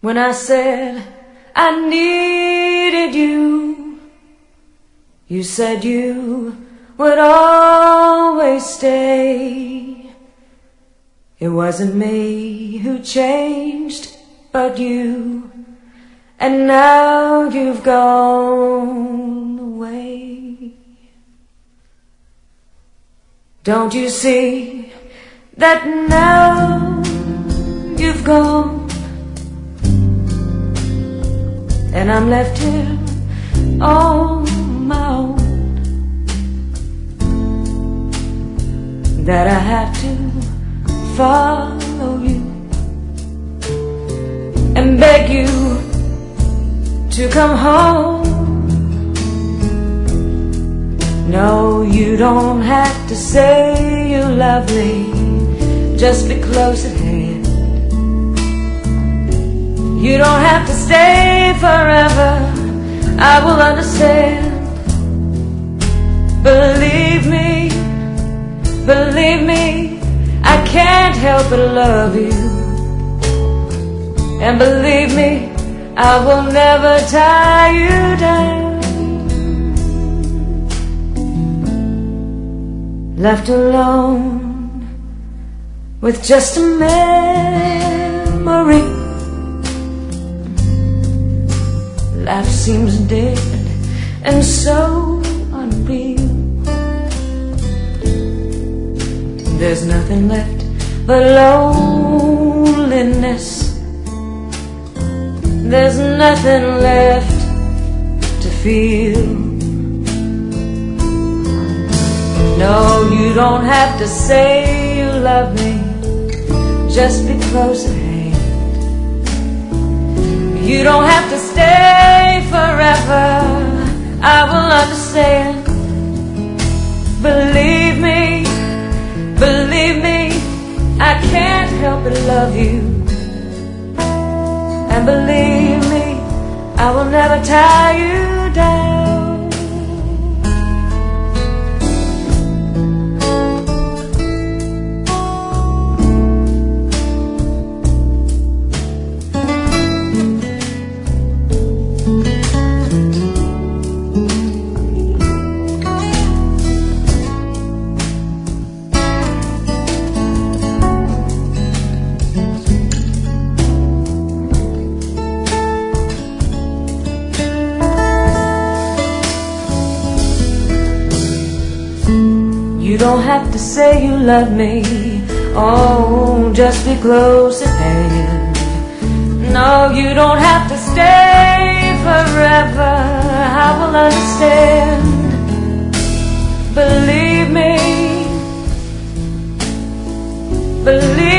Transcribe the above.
When I said I needed you, you said you would always stay. It wasn't me who changed, but you. And now you've gone away. Don't you see that now you've gone, and I'm left here on my own, that I have to follow you and beg you to come home. No, you don't have to say you love me, just be close at hand. You don't have to stay forever, I will understand. Believe me, I can't help but love you. And believe me, I will never tie you down. Left alone with just a memory, life seems dead and so unreal. There's nothing left but loneliness. There's nothing left to feel. No, you don't have to say you love me, just be close at hand. You don't have to stay forever, I will understand. Believe me, I can't help but love you. And believe me, I will never tie you down. You don't have to say you love me, oh, just be close at hand. No, you don't have to stay forever, I will understand. Believe me,